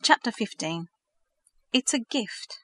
Chapter 15. It's a Gift.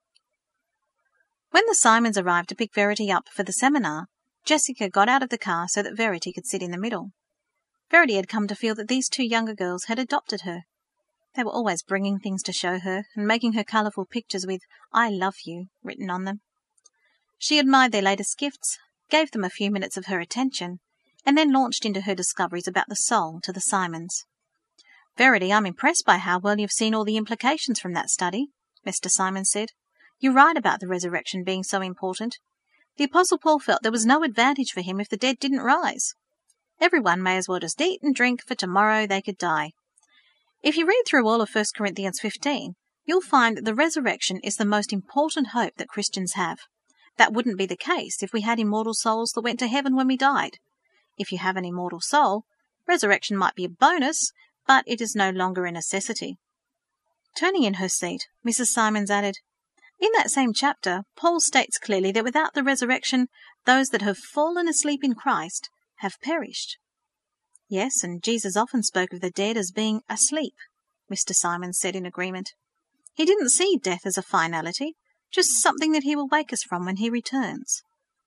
When the Simons arrived to pick Verity up for the seminar, Jessica got out of the car so that Verity could sit in the middle. Verity had come to feel that these two younger girls had adopted her. They were always bringing things to show her and making her colourful pictures with "I love you" written on them. She admired their latest gifts, gave them a few minutes of her attention, and then launched into her discoveries about the soul to the Simons. "Verity, I'm impressed by how well you've seen all the implications from that study," Mr. Simon said. "You're right about the resurrection being so important. The Apostle Paul felt there was no advantage for him if the dead didn't rise. Everyone may as well just eat and drink, for tomorrow they could die. If you read through all of 1 Corinthians 15, you'll find that the resurrection is the most important hope that Christians have. That wouldn't be the case if we had immortal souls that went to heaven when we died. If you have an immortal soul, resurrection might be a bonus, but it is no longer a necessity." Turning in her seat, Mrs. Simons added, "In that same chapter, Paul states clearly that without the resurrection, those that have fallen asleep in Christ have perished." "Yes, and Jesus often spoke of the dead as being asleep," Mr. Simons said in agreement. "He didn't see death as a finality, just something that he will wake us from when he returns."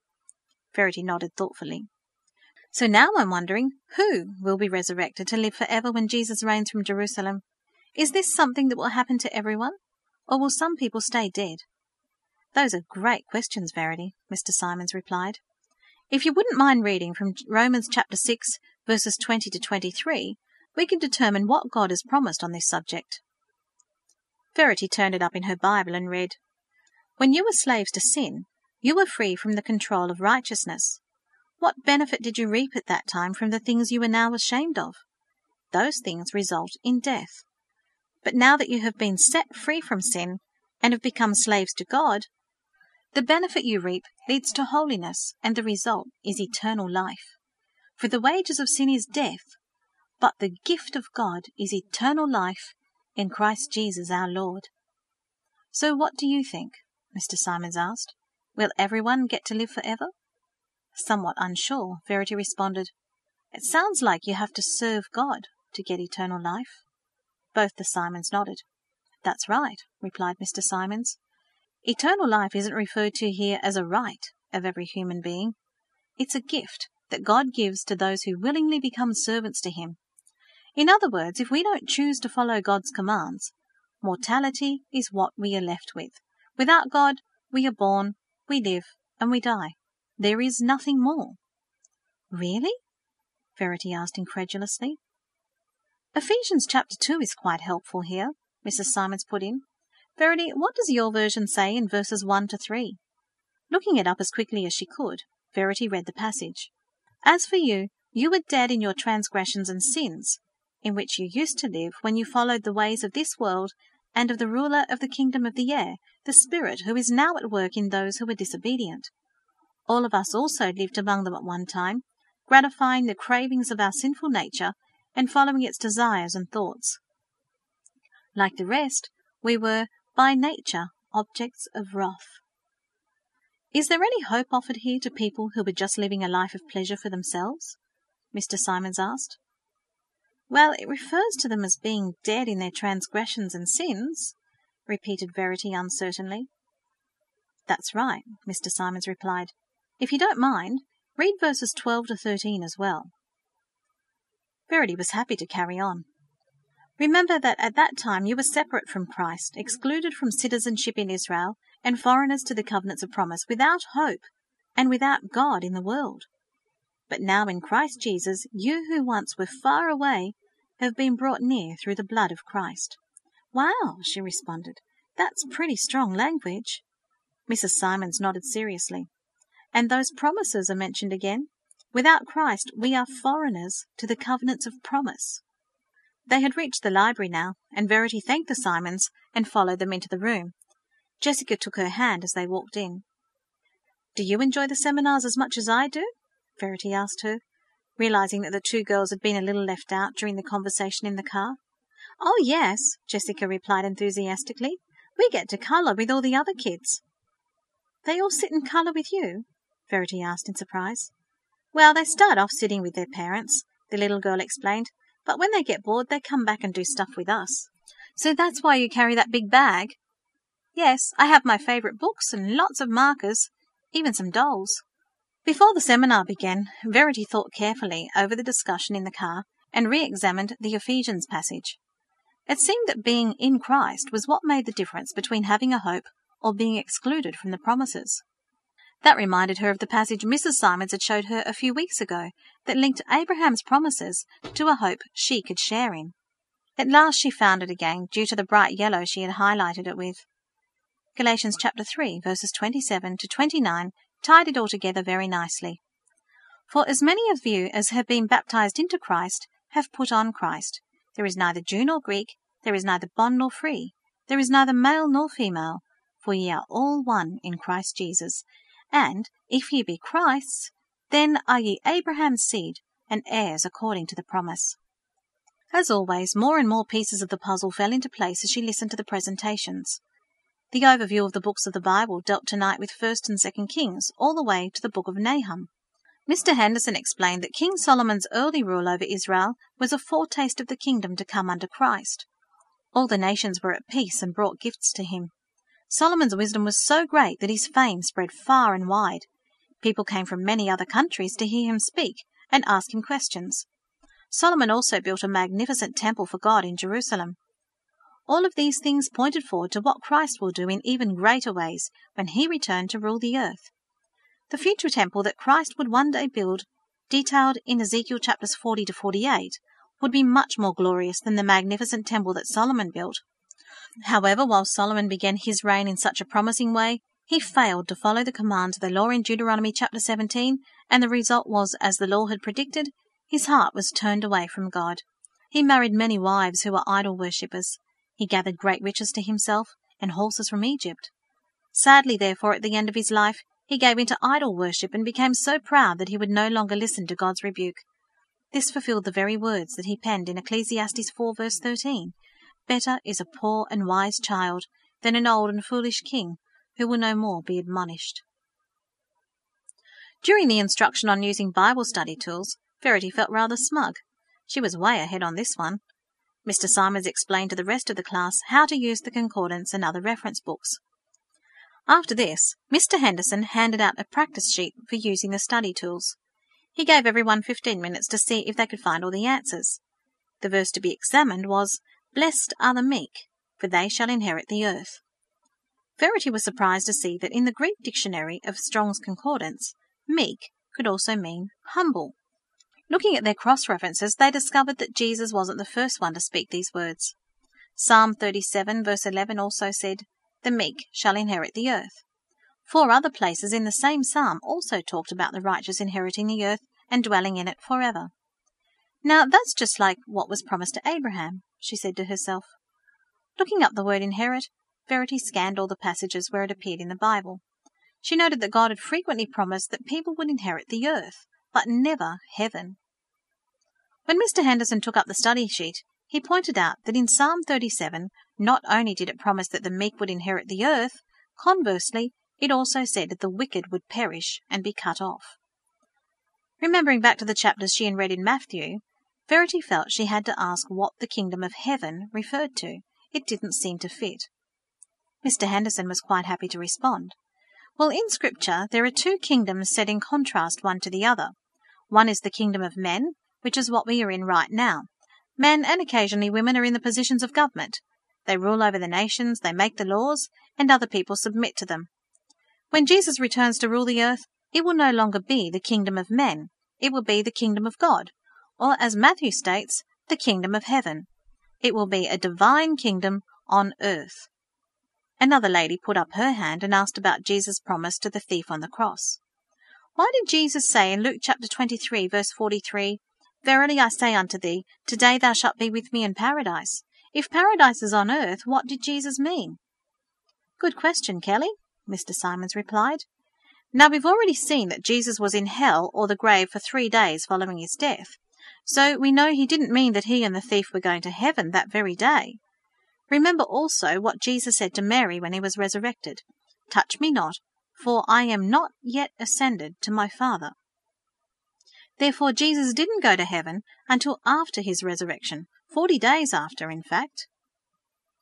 Verity nodded thoughtfully. "So now I'm wondering, who will be resurrected to live forever when Jesus reigns from Jerusalem? Is this something that will happen to everyone, or will some people stay dead?" "Those are great questions, Verity," Mr. Simons replied. "If you wouldn't mind reading from Romans chapter 6, verses 20 to 23, we can determine what God has promised on this subject." Verity turned it up in her Bible and read, "When you were slaves to sin, you were free from the control of righteousness. What benefit did you reap at that time from the things you are now ashamed of? Those things result in death. But now that you have been set free from sin and have become slaves to God, the benefit you reap leads to holiness, and the result is eternal life. For the wages of sin is death, but the gift of God is eternal life in Christ Jesus our Lord." "So what do you think?" Mr. Simons asked. "Will everyone get to live forever?" Somewhat unsure, Verity responded, "It sounds like you have to serve God to get eternal life." Both the Simons nodded. "That's right," replied Mr. Simons. "Eternal life isn't referred to here as a right of every human being. It's a gift that God gives to those who willingly become servants to him. In other words, if we don't choose to follow God's commands, mortality is what we are left with. Without God, we are born, we live, and we die. There is nothing more." "Really?" Verity asked incredulously. "Ephesians chapter 2 is quite helpful here," Mrs. Simons put in. "Verity, what does your version say in verses 1 to 3? Looking it up as quickly as she could, Verity read the passage. "As for you, you were dead in your transgressions and sins, in which you used to live when you followed the ways of this world and of the ruler of the kingdom of the air, the Spirit who is now at work in those who are disobedient. All of us also lived among them at one time, gratifying the cravings of our sinful nature and following its desires and thoughts. Like the rest, we were, by nature, objects of wrath." "Is there any hope offered here to people who were just living a life of pleasure for themselves?" Mr. Simons asked. "Well, it refers to them as being dead in their transgressions and sins," repeated Verity uncertainly. "That's right," Mr. Simons replied. "If you don't mind, read verses 12 to 13 as well." Verity was happy to carry on. "Remember that at that time you were separate from Christ, excluded from citizenship in Israel, and foreigners to the covenants of promise, without hope and without God in the world. But now in Christ Jesus, you who once were far away have been brought near through the blood of Christ." "Wow," she responded. "That's pretty strong language." Mrs. Simons nodded seriously. "And those promises are mentioned again. Without Christ, we are foreigners to the covenants of promise." They had reached the library now, and Verity thanked the Simons and followed them into the room. Jessica took her hand as they walked in. "Do you enjoy the seminars as much as I do?" Verity asked her, realizing that the two girls had been a little left out during the conversation in the car. "Oh, yes," Jessica replied enthusiastically. "We get to colour with all the other kids." "They all sit and colour with you?" Verity asked in surprise. "Well, they start off sitting with their parents," the little girl explained, "but when they get bored they come back and do stuff with us." So that's why you carry that big bag? Yes, I have my favourite books and lots of markers, even some dolls. Before the seminar began, Verity thought carefully over the discussion in the car and re-examined the Ephesians passage. It seemed that being in Christ was what made the difference between having a hope or being excluded from the promises. That reminded her of the passage Mrs. Simons had showed her a few weeks ago that linked Abraham's promises to a hope she could share in. At last she found it again due to the bright yellow she had highlighted it with. Galatians chapter 3, verses 27 to 29 tied it all together very nicely. For as many of you as have been baptized into Christ have put on Christ. There is neither Jew nor Greek, there is neither bond nor free, there is neither male nor female, for ye are all one in Christ Jesus. And if ye be Christ's, then are ye Abraham's seed, and heirs according to the promise. As always, more and more pieces of the puzzle fell into place as she listened to the presentations. The overview of the books of the Bible dealt tonight with 1st and 2nd Kings, all the way to the book of Nahum. Mr. Henderson explained that King Solomon's early rule over Israel was a foretaste of the kingdom to come under Christ. All the nations were at peace and brought gifts to him. Solomon's wisdom was so great that his fame spread far and wide. People came from many other countries to hear him speak and ask him questions. Solomon also built a magnificent temple for God in Jerusalem. All of these things pointed forward to what Christ will do in even greater ways when he returned to rule the earth. The future temple that Christ would one day build, detailed in Ezekiel chapters 40 to 48, would be much more glorious than the magnificent temple that Solomon built. However, while Solomon began his reign in such a promising way, he failed to follow the commands of the law in Deuteronomy chapter 17, and the result was, as the law had predicted, his heart was turned away from God. He married many wives who were idol worshippers. He gathered great riches to himself and horses from Egypt. Sadly, therefore, at the end of his life, he gave into idol worship and became so proud that he would no longer listen to God's rebuke. This fulfilled the very words that he penned in Ecclesiastes 4 verse 13. Better is a poor and wise child than an old and foolish king who will no more be admonished. During the instruction on using Bible study tools, Verity felt rather smug. She was way ahead on this one. Mr. Simons explained to the rest of the class how to use the concordance and other reference books. After this, Mr. Henderson handed out a practice sheet for using the study tools. He gave everyone 15 minutes to see if they could find all the answers. The verse to be examined was, "Blessed are the meek, for they shall inherit the earth." Verity was surprised to see that in the Greek dictionary of Strong's Concordance, meek could also mean humble. Looking at their cross-references, they discovered that Jesus wasn't the first one to speak these words. Psalm 37 verse 11 also said, "The meek shall inherit the earth." 4 other places in the same psalm also talked about the righteous inheriting the earth and dwelling in it forever. Now that's just like what was promised to Abraham, she said to herself. Looking up the word inherit, Verity scanned all the passages where it appeared in the Bible. She noted that God had frequently promised that people would inherit the earth, but never heaven. When Mr. Henderson took up the study sheet, he pointed out that in Psalm 37, not only did it promise that the meek would inherit the earth, conversely, it also said that the wicked would perish and be cut off. Remembering back to the chapters she had read in Matthew, Verity felt she had to ask what the kingdom of heaven referred to. It didn't seem to fit. Mr. Henderson was quite happy to respond. Well, in Scripture, there are 2 kingdoms set in contrast one to the other. One is the kingdom of men, which is what we are in right now. Men and occasionally women are in the positions of government. They rule over the nations, they make the laws, and other people submit to them. When Jesus returns to rule the earth, it will no longer be the kingdom of men. It will be the kingdom of God, or as Matthew states, the kingdom of heaven. It will be a divine kingdom on earth. Another lady put up her hand and asked about Jesus' promise to the thief on the cross. Why did Jesus say in Luke chapter 23, verse 43, "Verily I say unto thee, today thou shalt be with me in paradise"? If paradise is on earth, what did Jesus mean? Good question, Kelly, Mr. Simons replied. Now we've already seen that Jesus was in hell or the grave for 3 days following his death, so we know he didn't mean that he and the thief were going to heaven that very day. Remember also what Jesus said to Mary when he was resurrected, "Touch me not, for I am not yet ascended to my Father." Therefore Jesus didn't go to heaven until after his resurrection, 40 days after, in fact.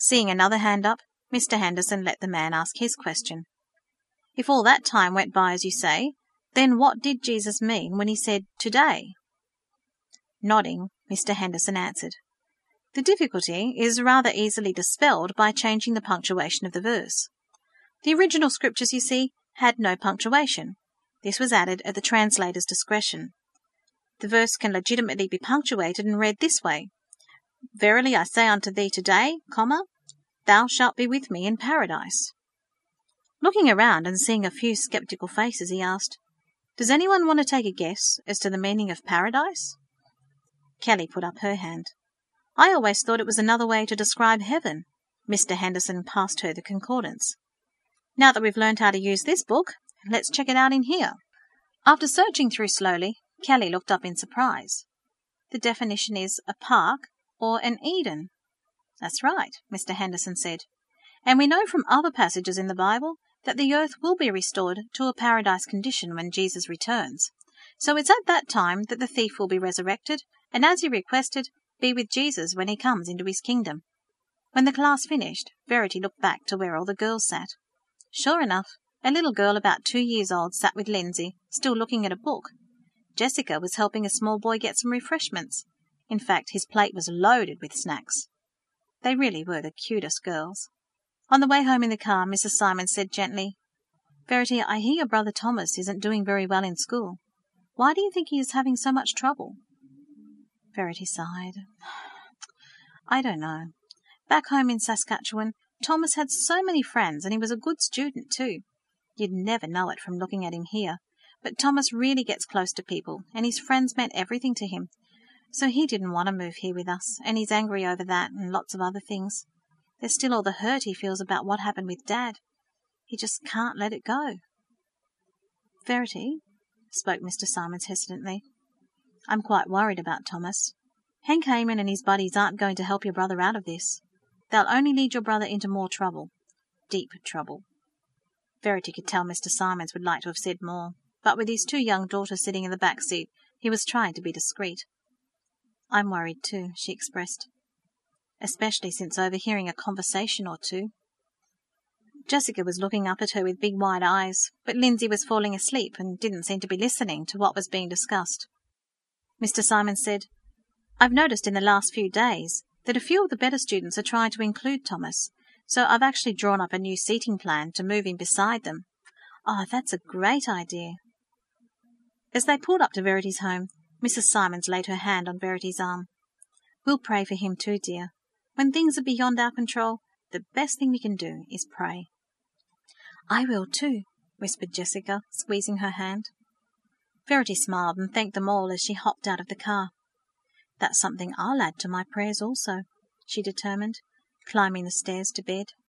Seeing another hand up, Mr. Henderson let the man ask his question. If all that time went by as you say, then what did Jesus mean when he said today? Nodding, Mr. Henderson answered, The difficulty is rather easily dispelled by changing the punctuation of the verse. The original scriptures, you see, had no punctuation. This was added at the translator's discretion. The verse can legitimately be punctuated and read this way, Verily I say unto thee today, thou shalt be with me in paradise. Looking around and seeing a few sceptical faces, he asked, Does anyone want to take a guess as to the meaning of paradise? Kelly put up her hand. I always thought it was another way to describe heaven. Mr. Henderson passed her the concordance. Now that we've learned how to use this book, let's check it out in here. After searching through slowly, Kelly looked up in surprise. The definition is a park or an Eden. That's right, Mr. Henderson said. And we know from other passages in the Bible that the earth will be restored to a paradise condition when Jesus returns. So it's at that time that the thief will be resurrected, and as he requested, be with Jesus when he comes into his kingdom. When the class finished, Verity looked back to where all the girls sat. Sure enough, a little girl about 2 years old sat with Lindsay, still looking at a book. Jessica was helping a small boy get some refreshments. In fact, his plate was loaded with snacks. They really were the cutest girls. On the way home in the car, Mrs. Simon said gently, Verity, I hear your brother Thomas isn't doing very well in school. Why do you think he is having so much trouble? Verity sighed. I don't know. Back home in Saskatchewan, Thomas had so many friends, and he was a good student too. You'd never know it from looking at him here, but Thomas really gets close to people, and his friends meant everything to him. So he didn't want to move here with us, and he's angry over that and lots of other things. There's still all the hurt he feels about what happened with Dad. He just can't let it go. Verity, spoke Mr. Simons hesitantly, I'm quite worried about Thomas. Hank Heyman and his buddies aren't going to help your brother out of this. They'll only lead your brother into more trouble. Deep trouble. Verity could tell Mr. Simons would like to have said more, but with his 2 young daughters sitting in the back seat, he was trying to be discreet. I'm worried too, she expressed, especially since overhearing a conversation or two. Jessica was looking up at her with big wide eyes, but Lindsay was falling asleep and didn't seem to be listening to what was being discussed. Mr. Simons said, I've noticed in the last few days that a few of the better students are trying to include Thomas, so I've actually drawn up a new seating plan to move him beside them. Oh, that's a great idea. As they pulled up to Verity's home, Mrs. Simons laid her hand on Verity's arm. We'll pray for him too, dear. When things are beyond our control, the best thing we can do is pray. I will too, whispered Jessica, squeezing her hand. Verity smiled and thanked them all as she hopped out of the car. That's something I'll add to my prayers also, she determined, climbing the stairs to bed.